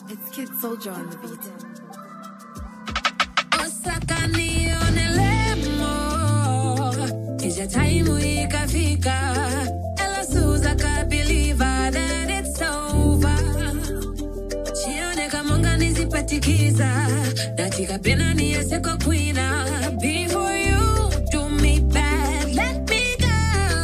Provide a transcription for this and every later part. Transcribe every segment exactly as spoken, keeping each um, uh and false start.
It's Kid Soldier on the beat. Osakani onelemo, kisha time ikafika. Ella Suza believe that it's over. Chione kamonga nizipatikiza, datika pena niyese kwa kwina. Before you do me bad, let me go.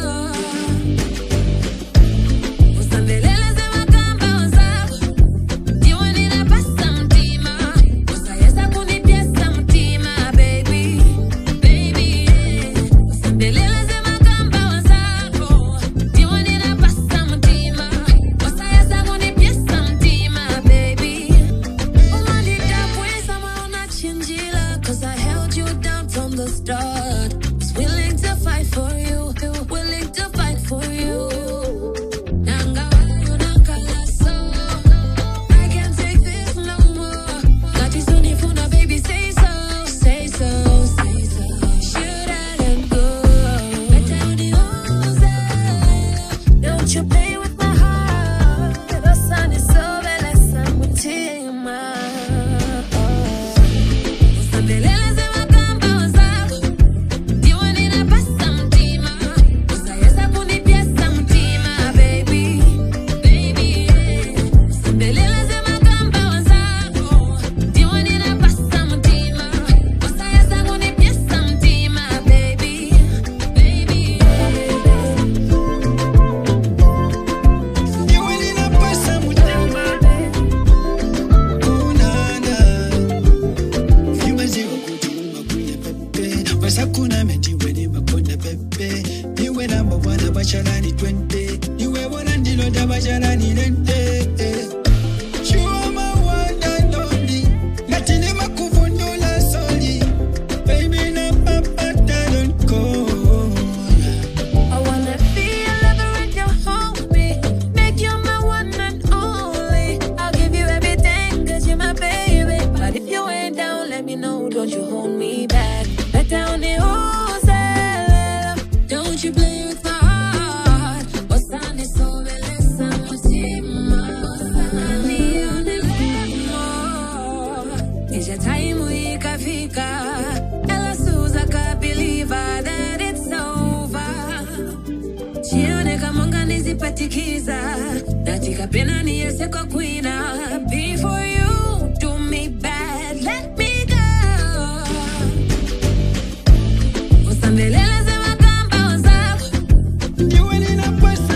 Usandelele zema kamba wanzako, diwa nina pasa mtima. Usayesa kunipiesa mtima, baby, baby, yeah. Usandelele zema kamba wanzako, diwa nina pasa mtima. Usayesa kunipiesa mtima, baby. Umandita pwesa maona chinjila, cause I held you down from the start. Was willing to fight for you, willing to fight for you. Nanga wayo nakala so, I can't take this no more. Got you soon if una baby say so, say so, say so. Should I let go? Better on the ones, don't you play with my heart. The sun is so bad, I'm with him. Usandelele zema kamba wanzako, diwa nina pasa mtima. Usayesa kunipiesa mtima, baby, baby, yeah. Usandelele zema kamba wanzako, diwa nina pasa mtima. Usayesa kunipiesa mtima, baby, baby, yeah. Diwa nina pasa mtima. Unana. Vyuma ziwa kuti umakuye pepe. Wasakuna meti weni makonde pepe. Niwe namba wana bacharani twenty. Niwe wana ndilo da bacharani lente. You are my one and only. Matine makuvundula soli. Baby na papa don't go. I wanna be a lover and you hold me. Make you my one and only. I'll give you everything, cause you're my baby. But if you ain't down, let me know, don't you hold me back. Let down the hose, don't you play with my heart. Osani so beleza mutima. Osani onelemo, kisha time ikafika. Ella Suza believe that it's over. Chione kamonga nizipatikiza, datika pena niyese kwa kwina. Before you do me bad, let me go. Usandelele zema kamba wanzako, Diwa nina pasa